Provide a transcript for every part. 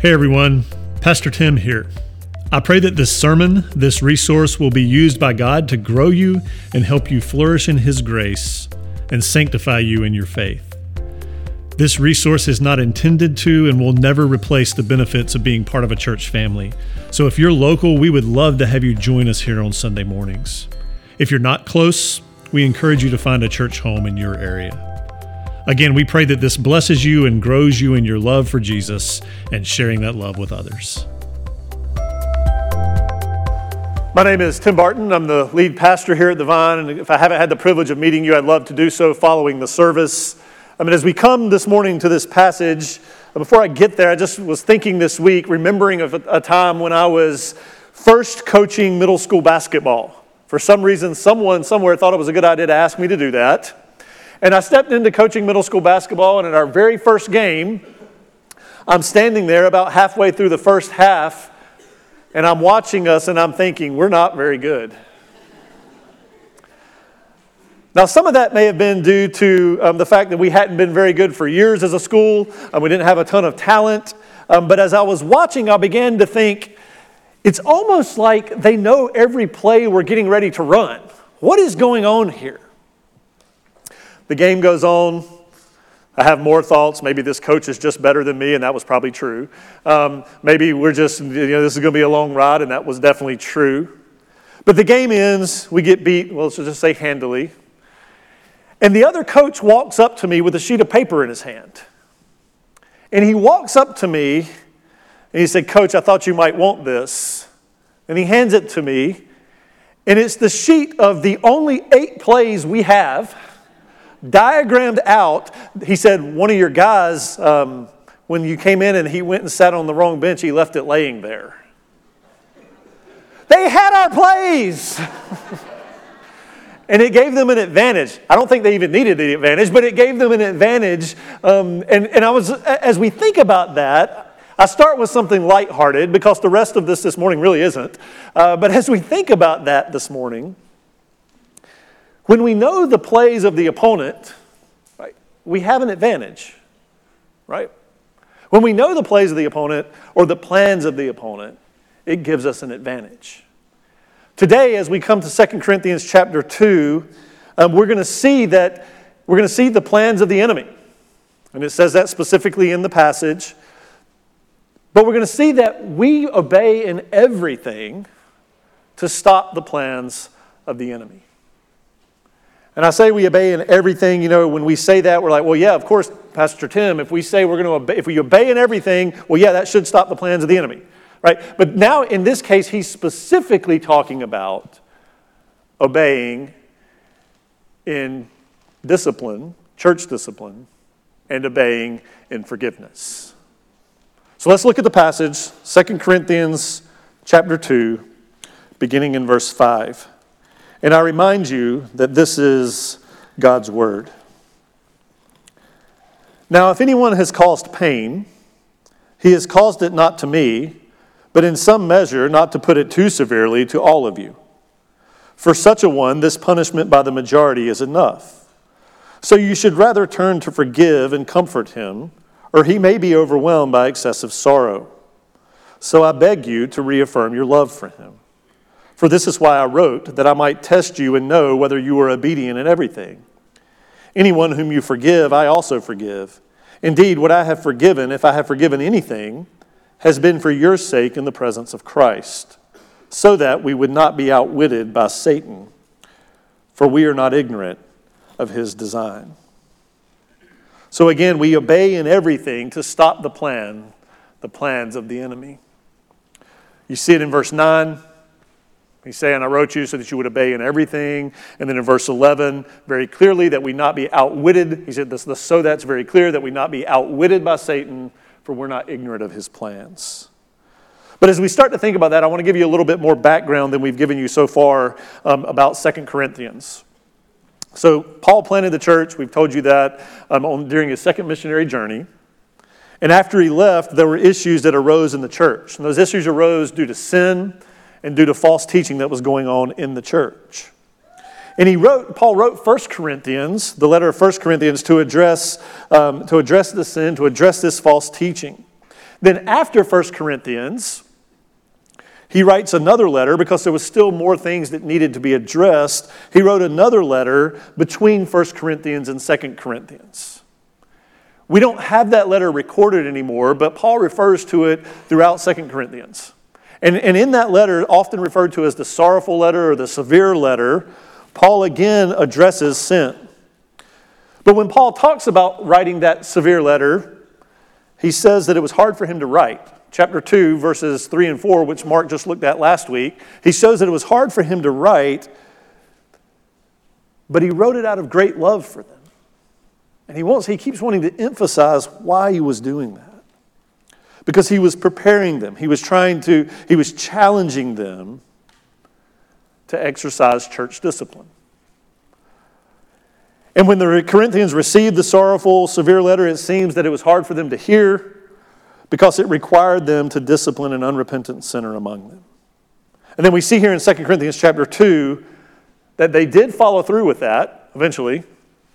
Hey everyone, Pastor Tim here. I pray that this sermon, this resource will be used by God to grow you and help you flourish in His grace and sanctify you in your faith. This resource is not intended to and will never replace the benefits of being part of a church family. So if you're local, we would love to have you join us here on Sunday mornings. If you're not close, we encourage you to find a church home in your area. Again, we pray that this blesses you and grows you in your love for Jesus and sharing that love with others. My name is Tim Barton. I'm the lead pastor here at The Vine, and if I haven't had the privilege of meeting you, I'd love to do so following the service. As we come this morning to this passage, before I get there, I just was thinking this week, remembering of a time when I was first coaching middle school basketball. For some reason, someone somewhere thought it was a good idea to ask me to do that. And I stepped into coaching middle school basketball, and at our very first game, I'm standing there about halfway through the first half, and I'm watching us, and I'm thinking, we're not very good. Now, some of that may have been due to the fact that we hadn't been very good for years as a school. We didn't have a ton of talent. But as I was watching, I began to think, it's almost like they know every play we're getting ready to run. What is going on here? The game goes on. I have more thoughts. Maybe this coach is just better than me, and that was probably true. Maybe we're just, this is going to be a long ride, and that was definitely true. But the game ends. We get beat, well, let's just say handily. And the other coach walks up to me with a sheet of paper in his hand. And he walks up to me, and he said, "Coach, I thought you might want this." And he hands it to me, and it's the sheet of the only 8 plays we have, diagrammed out. He said, one of your guys, when you came in and he went and sat on the wrong bench, he left it laying there. They had our plays. And it gave them an advantage. I don't think they even needed the advantage, but it gave them an advantage. And I was, as we think about that, I start with something lighthearted because the rest of this morning really isn't. But as we think about that this morning, when we know the plays of the opponent, right, we have an advantage, right? When we know the plays of the opponent or the plans of the opponent, it gives us an advantage. Today, as we come to 2 Corinthians chapter 2, we're going to see the plans of the enemy. And it says that specifically in the passage. But we're going to see that we obey in everything to stop the plans of the enemy. And I say we obey in everything. When we say that, we're like, well, yeah, of course, Pastor Tim, if we say we're going to obey, if we obey in everything, well, yeah, that should stop the plans of the enemy. Right? But now, in this case, he's specifically talking about obeying in discipline, church discipline, and obeying in forgiveness. So let's look at the passage, 2 Corinthians chapter 2, beginning in verse 5. And I remind you that this is God's word. Now, if anyone has caused pain, he has caused it not to me, but in some measure, not to put it too severely, to all of you. For such a one, this punishment by the majority is enough. So you should rather turn to forgive and comfort him, or he may be overwhelmed by excessive sorrow. So I beg you to reaffirm your love for him. For this is why I wrote, that I might test you and know whether you are obedient in everything. Anyone whom you forgive, I also forgive. Indeed, what I have forgiven, if I have forgiven anything, has been for your sake in the presence of Christ, so that we would not be outwitted by Satan, for we are not ignorant of his design. So again, we obey in everything to stop the plans of the enemy. You see it in verse 9. He's saying, I wrote you so that you would obey in everything. And then in verse 11, very clearly that we not be outwitted. He said, so that's very clear, that we not be outwitted by Satan, for we're not ignorant of his plans. But as we start to think about that, I want to give you a little bit more background than we've given you so far about 2 Corinthians. So Paul planted the church. We've told you that during his second missionary journey. And after he left, there were issues that arose in the church. And those issues arose due to sin and due to false teaching that was going on in the church. And Paul wrote 1 Corinthians, the letter of 1 Corinthians, to address the sin, to address this false teaching. Then after 1 Corinthians, he writes another letter because there was still more things that needed to be addressed. He wrote another letter between 1 Corinthians and 2 Corinthians. We don't have that letter recorded anymore, but Paul refers to it throughout 2 Corinthians. And in that letter, often referred to as the sorrowful letter or the severe letter, Paul again addresses sin. But when Paul talks about writing that severe letter, he says that it was hard for him to write. Chapter 2, verses 3 and 4, which Mark just looked at last week, he shows that it was hard for him to write, but he wrote it out of great love for them. And he keeps wanting to emphasize why he was doing that. Because he was preparing them. He was challenging them to exercise church discipline. And when the Corinthians received the sorrowful, severe letter, it seems that it was hard for them to hear because it required them to discipline an unrepentant sinner among them. And then we see here in 2 Corinthians chapter 2 that they did follow through with that eventually.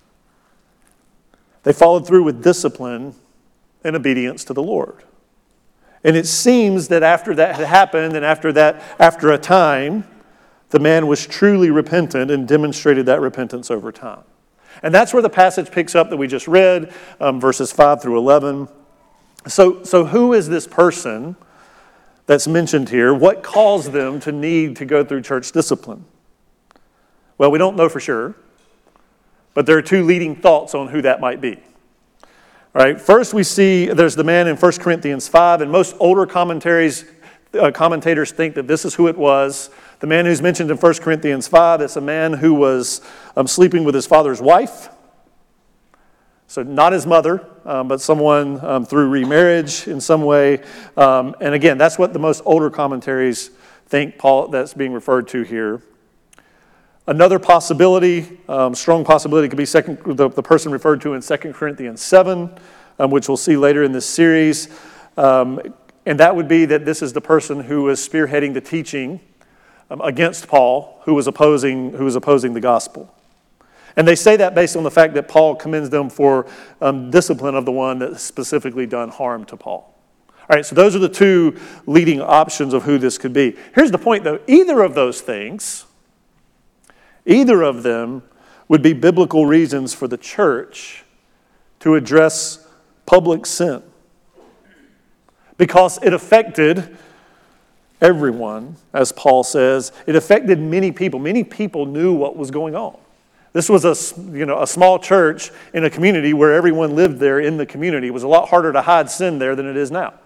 They followed through with discipline and obedience to the Lord. And it seems that after that had happened and after a time, the man was truly repentant and demonstrated that repentance over time. And that's where the passage picks up that we just read, verses 5 through 11. So who is this person that's mentioned here? What caused them to need to go through church discipline? Well, we don't know for sure, but there are two leading thoughts on who that might be. All right, first we see there's the man in 1 Corinthians 5, and most older commentators think that this is who it was. The man who's mentioned in 1 Corinthians 5, it's a man who was sleeping with his father's wife. So not his mother, but someone through remarriage in some way. And again, that's what the most older commentaries think that's being referred to here. Another possibility, strong possibility, could be the person referred to in 2 Corinthians 7, which we'll see later in this series. And that would be that this is the person who was spearheading the teaching against Paul, who was opposing the gospel. And they say that based on the fact that Paul commends them for discipline of the one that specifically done harm to Paul. All right, so those are the two leading options of who this could be. Here's the point, though. Either of them would be biblical reasons for the church to address public sin. Because it affected everyone, as Paul says. It affected many people. Many people knew what was going on. This was a small church in a community where everyone lived there in the community. It was a lot harder to hide sin there than it is now.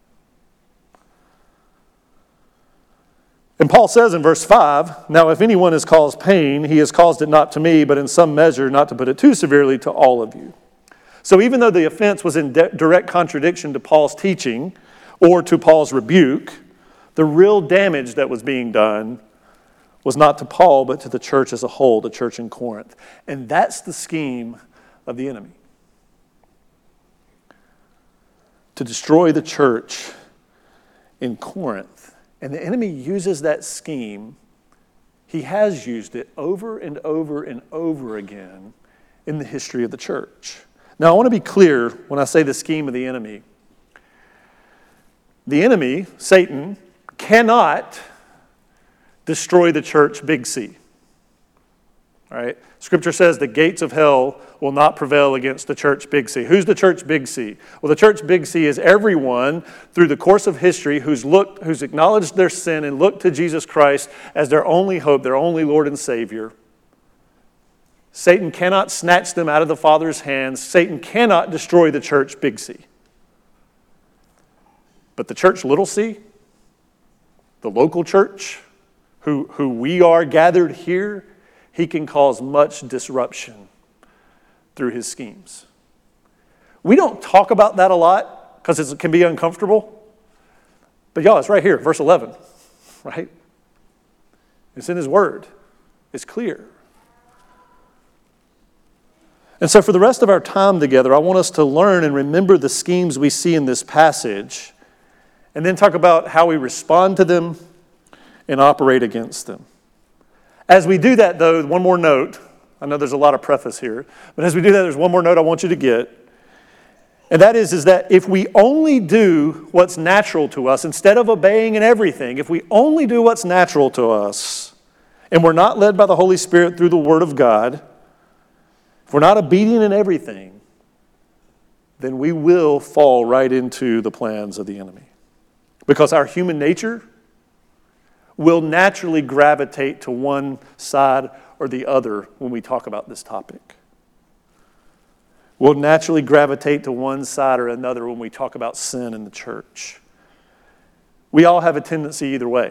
And Paul says in verse 5, "Now if anyone has caused pain, he has caused it not to me, but in some measure, not to put it too severely, to all of you." So even though the offense was in direct contradiction to Paul's teaching or to Paul's rebuke, the real damage that was being done was not to Paul, but to the church as a whole, the church in Corinth. And that's the scheme of the enemy. To destroy the church in Corinth. And the enemy uses that scheme. He has used it over and over and over again in the history of the church. Now, I want to be clear when I say the scheme of the enemy. The enemy, Satan, cannot destroy the church, big C. All right? Scripture says the gates of hell will not prevail against the church, big C. Who's the church, big C? Well, the church, big C is everyone through the course of history who's acknowledged their sin and looked to Jesus Christ as their only hope, their only Lord and Savior. Satan cannot snatch them out of the Father's hands. Satan cannot destroy the church, big C. But the church, little c, the local church, who we are gathered here, he can cause much disruption through his schemes. We don't talk about that a lot because it can be uncomfortable. But y'all, it's right here, verse 11, right? It's in his word. It's clear. And so for the rest of our time together, I want us to learn and remember the schemes we see in this passage, and then talk about how we respond to them and operate against them. As we do that, though, one more note. I know there's a lot of preface here, but as we do that, there's one more note I want you to get. And that is that if we only do what's natural to us, instead of obeying in everything, if we only do what's natural to us, and we're not led by the Holy Spirit through the Word of God, if we're not obedient in everything, then we will fall right into the plans of the enemy. Because our human nature will naturally gravitate to one side or the other when we talk about this topic. We'll naturally gravitate to one side or another when we talk about sin in the church. We all have a tendency either way.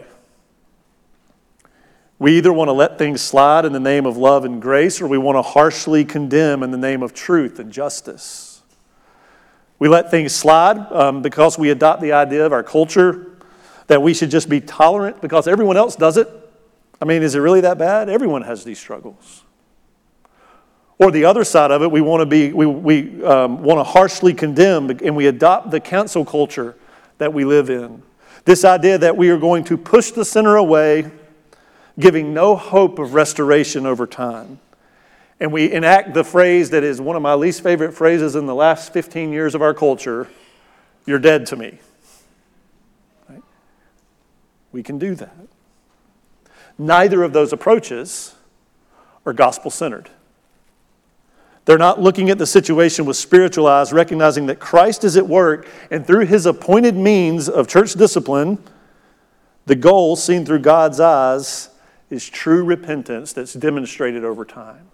We either want to let things slide in the name of love and grace, or we want to harshly condemn in the name of truth and justice. We let things slide because we adopt the idea of our culture that we should just be tolerant because everyone else does it. I mean, is it really that bad? Everyone has these struggles. Or the other side of it, we want to harshly condemn, and we adopt the cancel culture that we live in. This idea that we are going to push the sinner away, giving no hope of restoration over time. And we enact the phrase that is one of my least favorite phrases in the last 15 years of our culture, "You're dead to me." Right? We can do that. Neither of those approaches are gospel-centered. They're not looking at the situation with spiritual eyes, recognizing that Christ is at work, and through his appointed means of church discipline, the goal, seen through God's eyes, is true repentance that's demonstrated over time.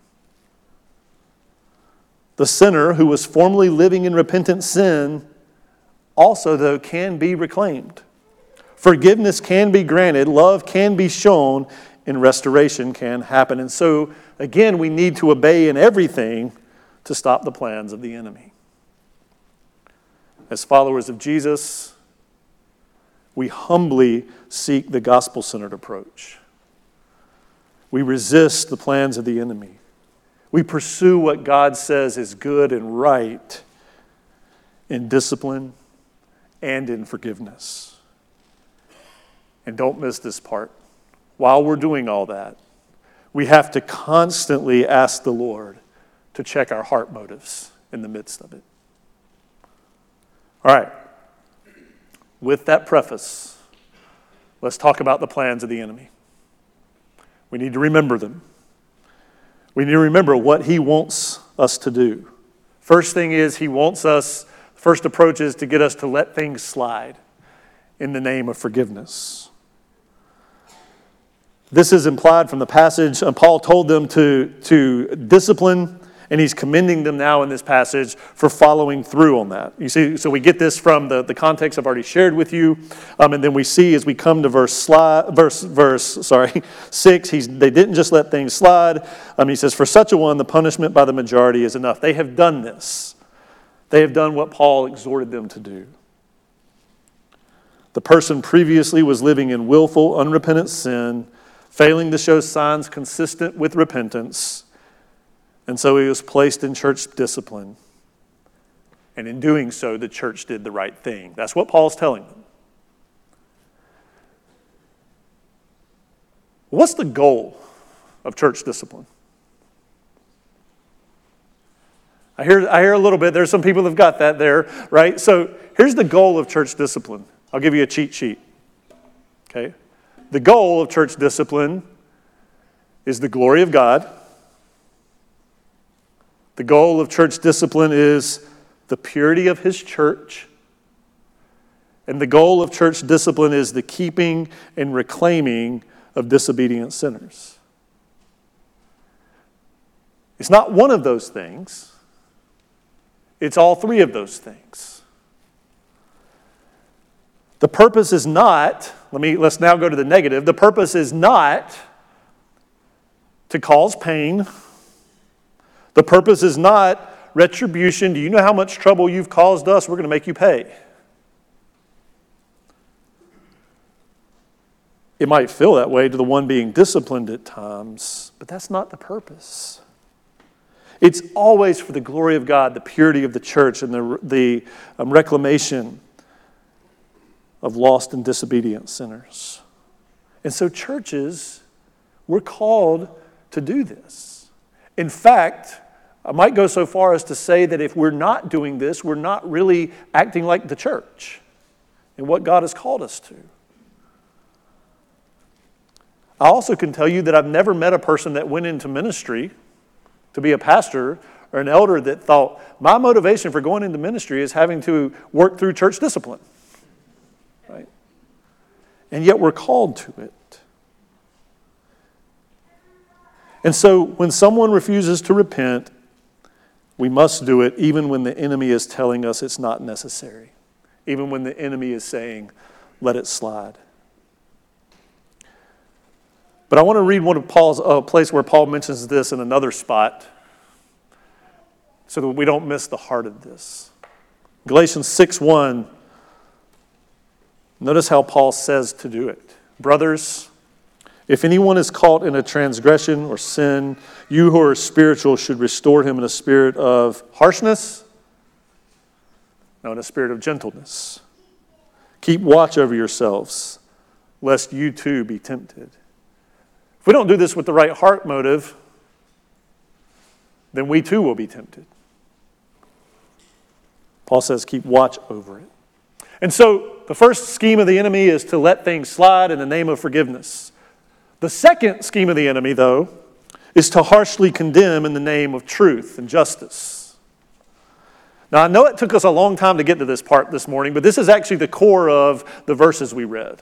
The sinner who was formerly living in repentant sin also, though, can be reclaimed. Forgiveness can be granted, love can be shown, and restoration can happen. And so, again, we need to obey in everything to stop the plans of the enemy. As followers of Jesus, we humbly seek the gospel-centered approach. We resist the plans of the enemy. We pursue what God says is good and right in discipline and in forgiveness. And don't miss this part. While we're doing all that, we have to constantly ask the Lord to check our heart motives in the midst of it. All right. With that preface, let's talk about the plans of the enemy. We need to remember them. We need to remember what he wants us to do. First thing is, first approach is to get us to let things slide in the name of forgiveness. This is implied from the passage. Paul told them to discipline, and he's commending them now in this passage for following through on that. You see, so we get this from the context I've already shared with you, and then we see as we come to verse 6, they didn't just let things slide. He says, "For such a one, the punishment by the majority is enough." They have done this. They have done what Paul exhorted them to do. The person previously was living in willful, unrepentant sin, failing to show signs consistent with repentance, and so he was placed in church discipline. And in doing so, the church did the right thing. That's what Paul's telling them. What's the goal of church discipline? I hear a little bit. There's some people that have got that there, right? So here's the goal of church discipline. I'll give you a cheat sheet. Okay? The goal of church discipline is the glory of God. The goal of church discipline is the purity of his church. And the goal of church discipline is the keeping and reclaiming of disobedient sinners. It's not one of those things. It's all three of those things. The purpose is not, let's now go to the negative. The purpose is not to cause pain. The purpose is not retribution. Do you know how much trouble you've caused us? We're going to make you pay. It might feel that way to the one being disciplined at times, but that's not the purpose. It's always for the glory of God, the purity of the church, and the reclamation of lost and disobedient sinners. And so churches, we're called to do this. In fact, I might go so far as to say that if we're not doing this, we're not really acting like the church and what God has called us to. I also can tell you that I've never met a person that went into ministry to be a pastor or an elder that thought, my motivation for going into ministry is having to work through church discipline. Right? And yet we're called to it. And so when someone refuses to repent, we must do it even when the enemy is telling us it's not necessary. Even when the enemy is saying, let it slide. But I want to read one of Paul's place where Paul mentions this in another spot so that we don't miss the heart of this. Galatians 6:1. Notice how Paul says to do it. Brothers, if anyone is caught in a transgression or sin, you who are spiritual should restore him in a spirit of harshness, no, in a spirit of gentleness. Keep watch over yourselves, lest you too be tempted. If we don't do this with the right heart motive, then we too will be tempted. Paul says, keep watch over it. And so the first scheme of the enemy is to let things slide in the name of forgiveness. The second scheme of the enemy, though, is to harshly condemn in the name of truth and justice. Now, I know it took us a long time to get to this part this morning, but this is actually the core of the verses we read.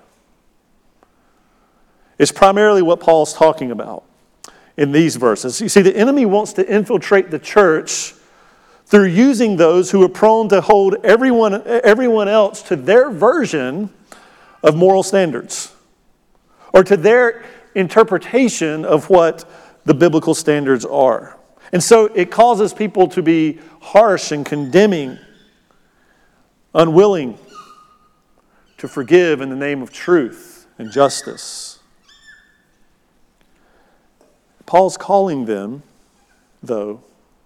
It's primarily what Paul's talking about in these verses. You see, the enemy wants to infiltrate the church through using those who are prone to hold everyone else to their version of moral standards or to their interpretation of what the biblical standards are. And so it causes people to be harsh and condemning, unwilling to forgive in the name of truth and justice. Paul's calling them, though,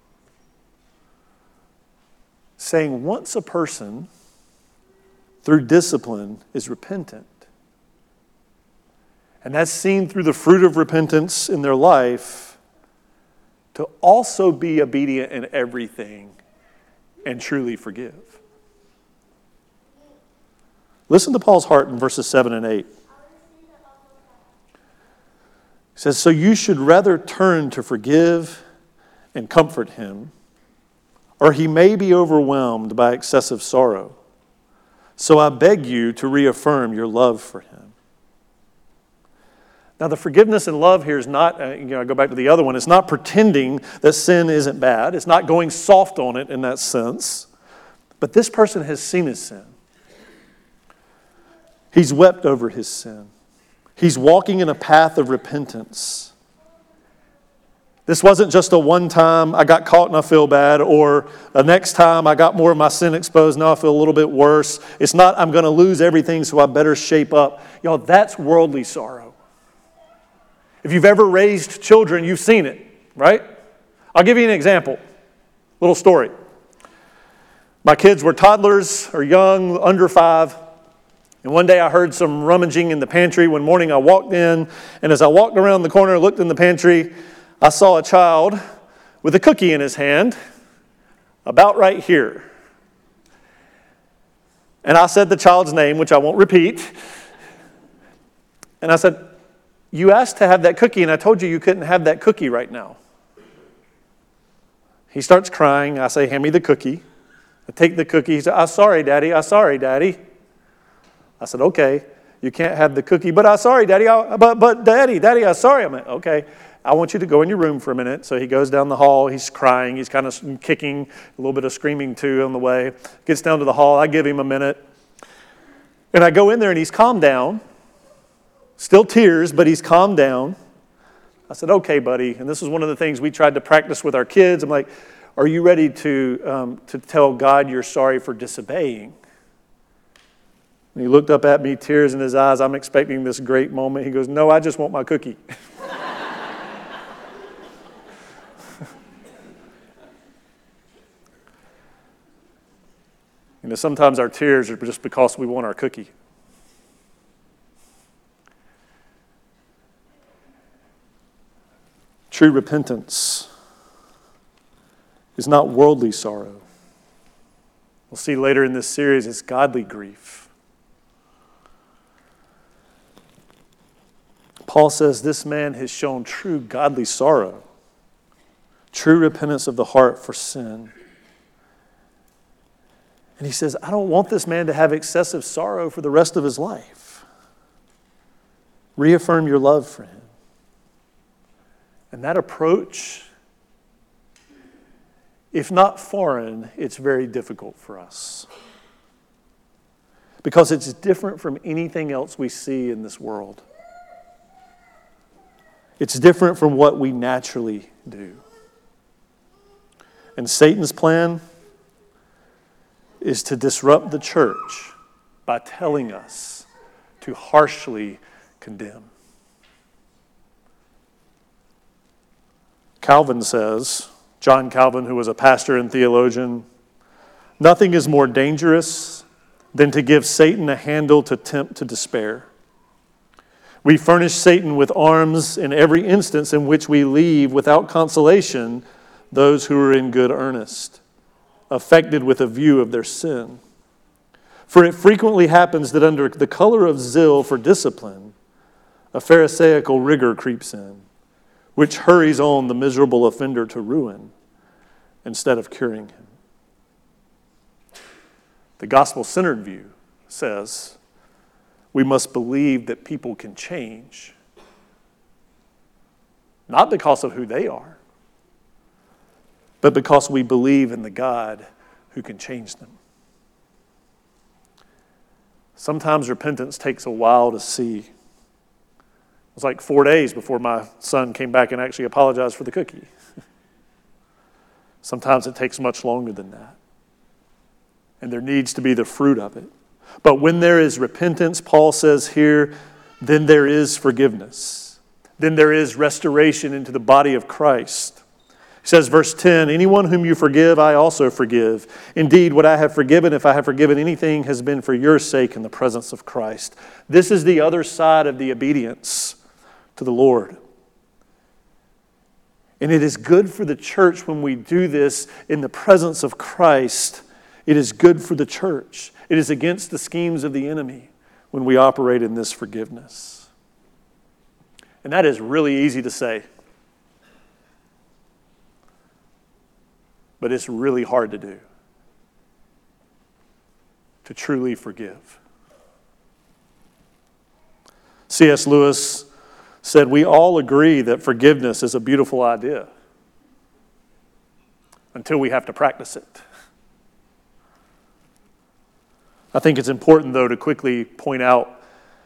saying once a person, through discipline, is repentant, and that's seen through the fruit of repentance in their life, to also be obedient in everything and truly forgive. Listen to Paul's heart in verses 7 and 8. He says, so you should rather turn to forgive and comfort him, or he may be overwhelmed by excessive sorrow. So I beg you to reaffirm your love for him. Now, the forgiveness and love here is not, I go back to the other one, it's not pretending that sin isn't bad. It's not going soft on it in that sense. But this person has seen his sin. He's wept over his sin. He's walking in a path of repentance. This wasn't just a one time, I got caught and I feel bad, or the next time I got more of my sin exposed, now I feel a little bit worse. It's not, I'm going to lose everything, so I better shape up. Y'all, that's worldly sorrow. If you've ever raised children, you've seen it, right? I'll give you an example. Little story. My kids were toddlers or young, under 5. And one day I heard some rummaging in the pantry. One morning I walked in, and as I walked around the corner and looked in the pantry, I saw a child with a cookie in his hand, about right here. And I said the child's name, which I won't repeat. And I said, you asked to have that cookie, and I told you you couldn't have that cookie right now. He starts crying. I say, hand me the cookie. I take the cookie. He said, I'm sorry, Daddy. I'm sorry, Daddy. I said, okay, you can't have the cookie. But I'm sorry, Daddy. But Daddy, I'm sorry. I'm like, okay, I want you to go in your room for a minute. So he goes down the hall. He's crying. He's kind of kicking, a little bit of screaming too on the way. Gets down to the hall. I give him a minute. And I go in there, and he's calmed down. Still tears, but he's calmed down. I said, okay, buddy. And this is one of the things we tried to practice with our kids. I'm like, are you ready to tell God you're sorry for disobeying? And he looked up at me, tears in his eyes. I'm expecting this great moment. He goes, no, I just want my cookie. Sometimes our tears are just because we want our cookie. True repentance is not worldly sorrow. We'll see later in this series it's godly grief. Paul says this man has shown true godly sorrow, true repentance of the heart for sin. And he says, I don't want this man to have excessive sorrow for the rest of his life. Reaffirm your love for him. And that approach, if not foreign, it's very difficult for us. Because it's different from anything else we see in this world. It's different from what we naturally do. And Satan's plan is to disrupt the church by telling us to harshly condemn. Calvin says, John Calvin, who was a pastor and theologian, nothing is more dangerous than to give Satan a handle to tempt to despair. We furnish Satan with arms in every instance in which we leave without consolation those who are in good earnest, affected with a view of their sin. For it frequently happens that under the color of zeal for discipline, a pharisaical rigor creeps in, which hurries on the miserable offender to ruin instead of curing him. The gospel-centered view says we must believe that people can change, not because of who they are, but because we believe in the God who can change them. Sometimes repentance takes a while to see. It was like 4 days before my son came back and actually apologized for the cookie. Sometimes it takes much longer than that. And there needs to be the fruit of it. But when there is repentance, Paul says here, then there is forgiveness. Then there is restoration into the body of Christ. He says, verse 10, anyone whom you forgive, I also forgive. Indeed, what I have forgiven, if I have forgiven anything, has been for your sake in the presence of Christ. This is the other side of the obedience to the Lord. And it is good for the church when we do this in the presence of Christ. It is good for the church. It is against the schemes of the enemy when we operate in this forgiveness. And that is really easy to say. But it's really hard to do. To truly forgive. C.S. Lewis said, we all agree that forgiveness is a beautiful idea until we have to practice it. I think it's important, though, to quickly point out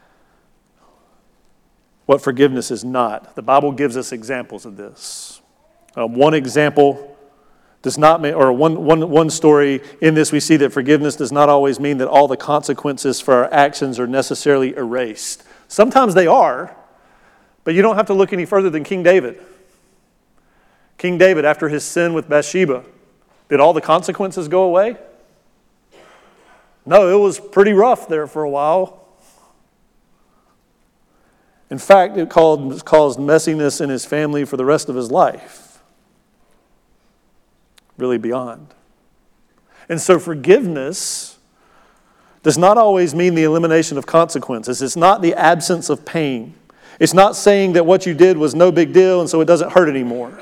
what forgiveness is not. The Bible gives us examples of this. One example does not mean, or one story in this, we see that forgiveness does not always mean that all the consequences for our actions are necessarily erased. Sometimes they are, but you don't have to look any further than King David. King David, after his sin with Bathsheba, did all the consequences go away? No, it was pretty rough there for a while. In fact, it caused messiness in his family for the rest of his life. Really beyond. And so forgiveness does not always mean the elimination of consequences. It's not the absence of pain. It's not saying that what you did was no big deal and so it doesn't hurt anymore.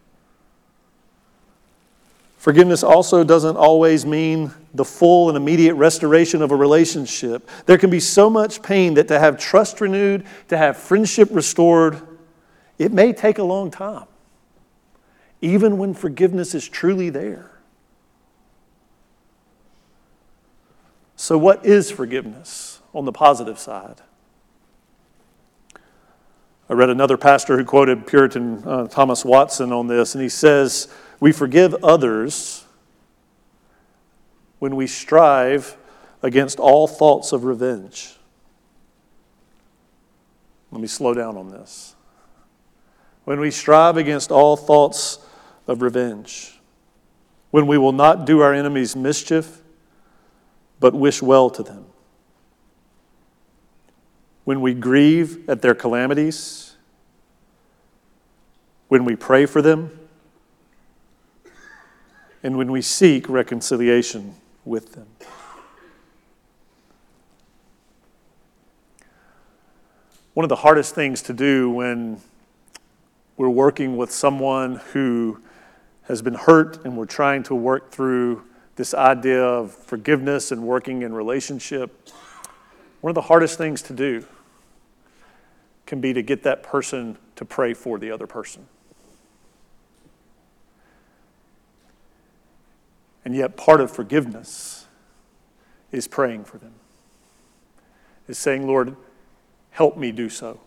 Forgiveness also doesn't always mean the full and immediate restoration of a relationship. There can be so much pain that to have trust renewed, to have friendship restored, it may take a long time. Even when forgiveness is truly there. So what is forgiveness on the positive side? I read another pastor who quoted Puritan Thomas Watson on this, and he says, we forgive others when we strive against all thoughts of revenge. Let me slow down on this. When we strive against all thoughts of revenge. When we will not do our enemies mischief, but wish well to them. When we grieve at their calamities. When we pray for them. and when we seek reconciliation with them. One of the hardest things to do when we're working with someone who has been hurt and we're trying to work through this idea of forgiveness and working in relationship, one of the hardest things to do can be to get that person to pray for the other person. And yet part of forgiveness is praying for them. Is saying, Lord, help me do so.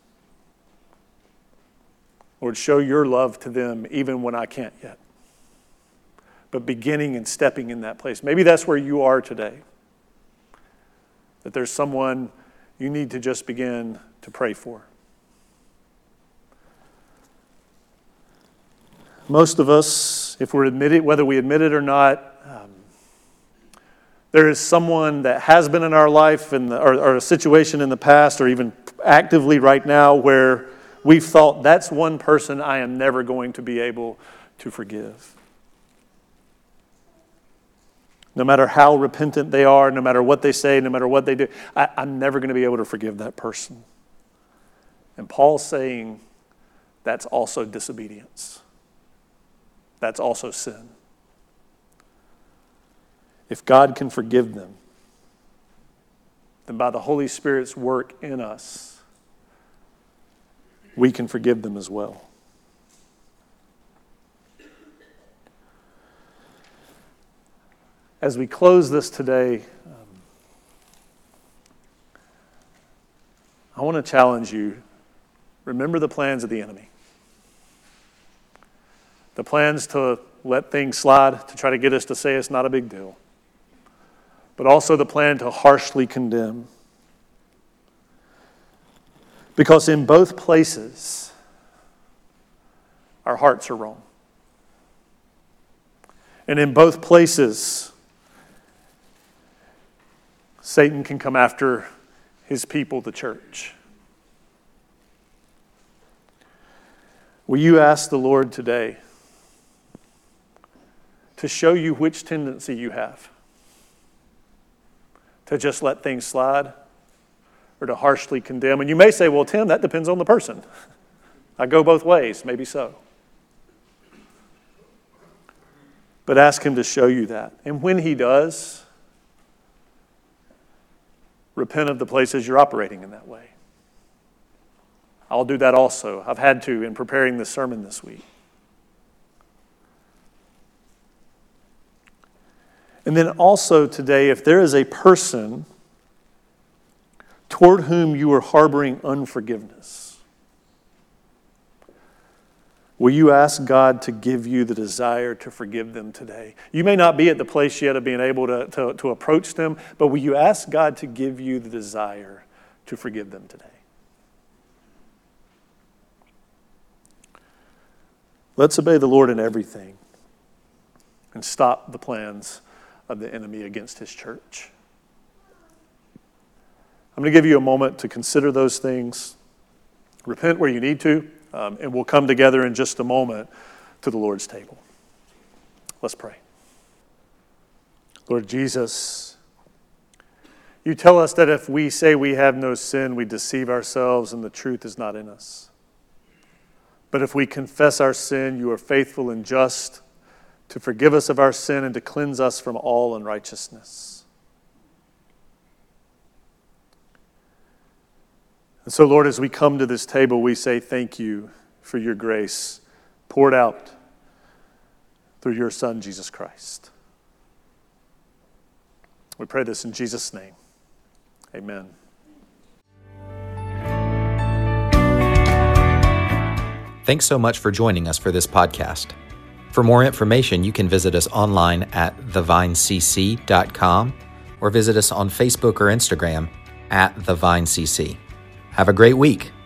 Lord, show your love to them even when I can't yet. But beginning and stepping in that place. Maybe that's where you are today. That there's someone you need to just begin to pray for. Most of us, if we're admitted, whether we admit it or not, there is someone that has been in our life or a situation in the past or even actively right now where we've thought, that's one person I am never going to be able to forgive. No matter how repentant they are, no matter what they say, no matter what they do, I'm never going to be able to forgive that person. And Paul's saying that's also disobedience. That's also sin. If God can forgive them, then by the Holy Spirit's work in us, we can forgive them as well. As we close this today, I want to challenge you. Remember the plans of the enemy. The plans to let things slide, to try to get us to say it's not a big deal. But also the plan to harshly condemn. Because in both places, our hearts are wrong. And in both places, Satan can come after his people, the church. Will you ask the Lord today to show you which tendency you have? To just let things slide or to harshly condemn? And you may say, well, Tim, that depends on the person. I go both ways. Maybe so. But ask him to show you that. And when he does, repent of the places you're operating in that way. I'll do that also. I've had to in preparing this sermon this week. And then also today, if there is a person toward whom you are harboring unforgiveness, will you ask God to give you the desire to forgive them today? You may not be at the place yet of being able to approach them, but will you ask God to give you the desire to forgive them today? Let's obey the Lord in everything and stop the plans of the enemy against his church. I'm going to give you a moment to consider those things. Repent where you need to, and we'll come together in just a moment to the Lord's table. Let's pray. Lord Jesus, you tell us that if we say we have no sin, we deceive ourselves and the truth is not in us. But if we confess our sin, you are faithful and just to forgive us of our sin and to cleanse us from all unrighteousness. And so, Lord, as we come to this table, we say thank you for your grace poured out through your Son, Jesus Christ. We pray this in Jesus' name. Amen. Thanks so much for joining us for this podcast. For more information, you can visit us online at thevinecc.com or visit us on Facebook or Instagram at thevinecc. Have a great week.